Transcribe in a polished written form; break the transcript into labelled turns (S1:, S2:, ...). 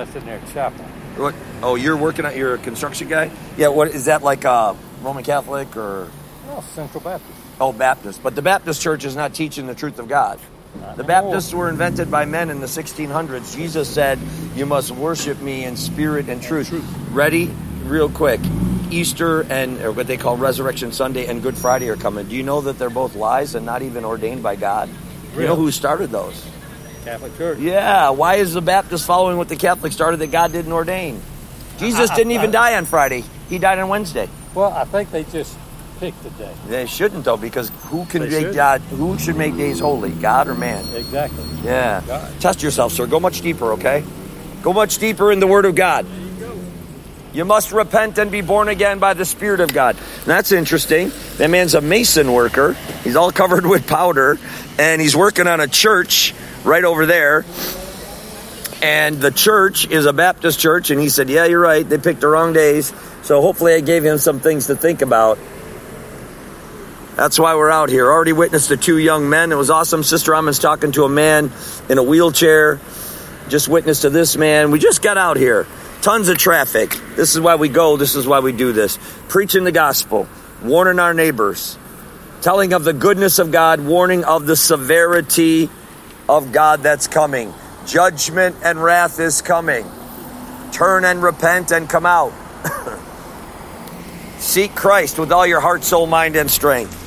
S1: that's in their chapel.
S2: What? Oh, you're a construction guy? Yeah, what is that, like Roman Catholic or?
S1: No, Central Baptist.
S2: Oh, Baptist. But the Baptist church is not teaching the truth of God. The Baptists were invented by men in the 1600s. Jesus said, you must worship me in spirit and truth. Ready? Real quick. Easter or what they call Resurrection Sunday and Good Friday are coming. Do you know that they're both lies and not even ordained by God? Really? You know who started those?
S1: Catholic Church.
S2: Yeah. Why is the Baptist following what the Catholic started that God didn't ordain? Jesus didn't even die on Friday. He died on Wednesday.
S1: Well, I think they just picked the day.
S2: They shouldn't, though, because who should make days holy, God or man?
S1: Exactly.
S2: Yeah.
S1: God.
S2: Test yourself, sir. Go much deeper, okay? Go much deeper in the Word of God. You must repent and be born again by the Spirit of God. And that's interesting. That man's a mason worker. He's all covered with powder, and he's working on a church right over there. And the church is a Baptist church, and he said, yeah, you're right. They picked the wrong days. So hopefully I gave him some things to think about. That's why we're out here. Already witnessed to 2 young men. It was awesome. Sister Amon's talking to a man in a wheelchair. Just witnessed to this man. We just got out here. Tons of traffic. This is why we go. This is why we do this. Preaching the gospel. Warning our neighbors. Telling of the goodness of God. Warning of the severity of God that's coming. Judgment and wrath is coming. Turn and repent and come out. Seek Christ with all your heart, soul, mind, and strength.